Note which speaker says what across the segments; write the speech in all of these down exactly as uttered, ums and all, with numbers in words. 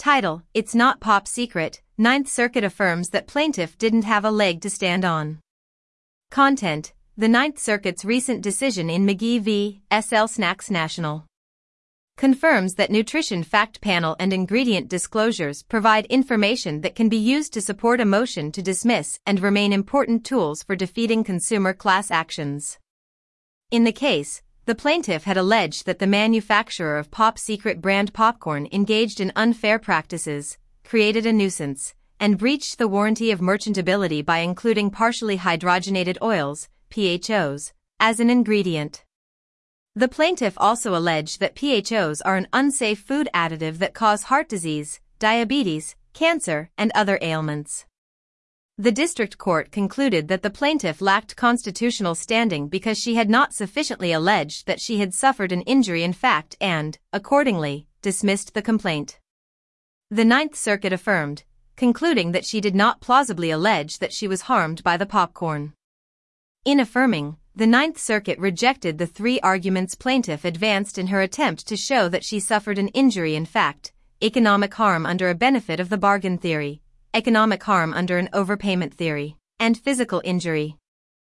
Speaker 1: Title: It's Not Pop Secret. Ninth Circuit affirms that plaintiff didn't have a leg to stand on. Content: The Ninth Circuit's recent decision in McGee v. S L Snacks National confirms that nutrition fact panel and ingredient disclosures provide information that can be used to support a motion to dismiss and remain important tools for defeating consumer class actions. In the case, the plaintiff had alleged that the manufacturer of Pop Secret brand popcorn engaged in unfair practices, created a nuisance, and breached the warranty of merchantability by including partially hydrogenated oils, P H Os, as an ingredient. The plaintiff also alleged that P H Os are an unsafe food additive that cause heart disease, diabetes, cancer, and other ailments. The district court concluded that the plaintiff lacked constitutional standing because she had not sufficiently alleged that she had suffered an injury in fact and, accordingly, dismissed the complaint. The Ninth Circuit affirmed, concluding that she did not plausibly allege that she was harmed by the popcorn. In affirming, the Ninth Circuit rejected the three arguments plaintiff advanced in her attempt to show that she suffered an injury in fact, economic harm under a benefit of the bargain theory, economic harm under an overpayment theory, and physical injury.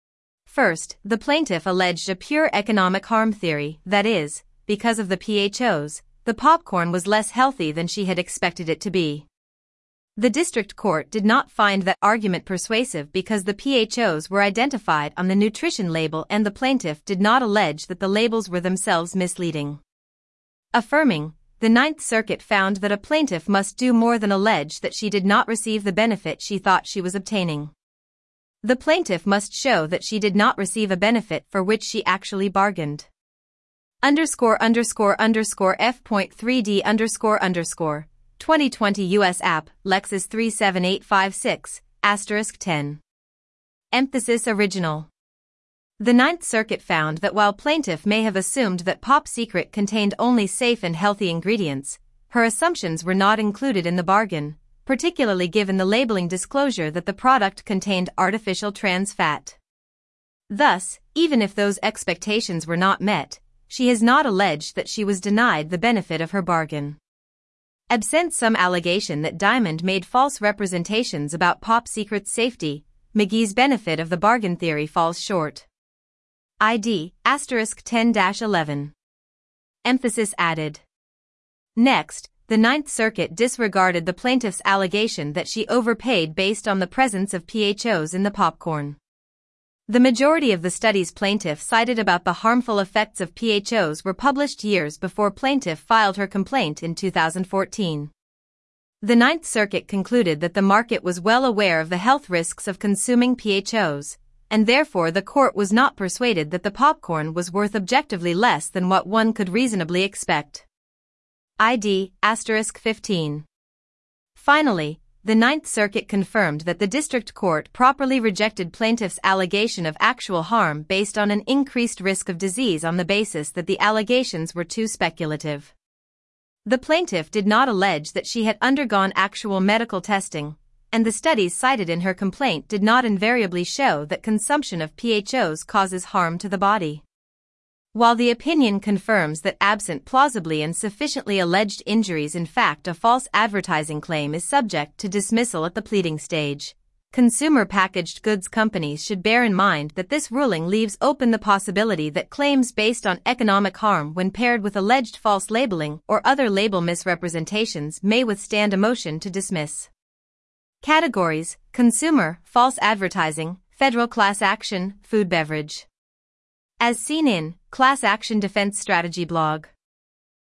Speaker 1: First, the plaintiff alleged a pure economic harm theory, that is, because of the P H Os, the popcorn was less healthy than she had expected it to be. The district court did not find that argument persuasive because the P H Os were identified on the nutrition label and the plaintiff did not allege that the labels were themselves misleading. Affirming, the Ninth Circuit found that a plaintiff must do more than allege that she did not receive the benefit she thought she was obtaining. The plaintiff must show that she did not receive a benefit for which she actually bargained. Underscore underscore underscore F.3D underscore underscore twenty twenty U S App, Lexus three seven eight five six, asterisk ten. Emphasis original. The Ninth Circuit found that while plaintiff may have assumed that Pop Secret contained only safe and healthy ingredients, her assumptions were not included in the bargain, particularly given the labeling disclosure that the product contained artificial trans fat. Thus, even if those expectations were not met, she has not alleged that she was denied the benefit of her bargain. Absent some allegation that Diamond made false representations about Pop Secret's safety, McGee's benefit of the bargain theory falls short. I D, asterisk ten dash eleven. Emphasis added. Next, the Ninth Circuit disregarded the plaintiff's allegation that she overpaid based on the presence of P H Os in the popcorn. The majority of the studies plaintiff cited about the harmful effects of P H Os were published years before plaintiff filed her complaint in two thousand fourteen. The Ninth Circuit concluded that the market was well aware of the health risks of consuming P H Os, and therefore the court was not persuaded that the popcorn was worth objectively less than what one could reasonably expect. I D, asterisk fifteen. Finally, the Ninth Circuit confirmed that the district court properly rejected plaintiff's allegation of actual harm based on an increased risk of disease on the basis that the allegations were too speculative. The plaintiff did not allege that she had undergone actual medical testing, and the studies cited in her complaint did not invariably show that consumption of P H Os causes harm to the body. While the opinion confirms that absent plausibly and sufficiently alleged injuries in fact a false advertising claim is subject to dismissal at the pleading stage, consumer packaged goods companies should bear in mind that this ruling leaves open the possibility that claims based on economic harm when paired with alleged false labeling or other label misrepresentations may withstand a motion to dismiss. Categories: consumer, false advertising, federal class action, food beverage. As seen in Class Action Defense Strategy blog.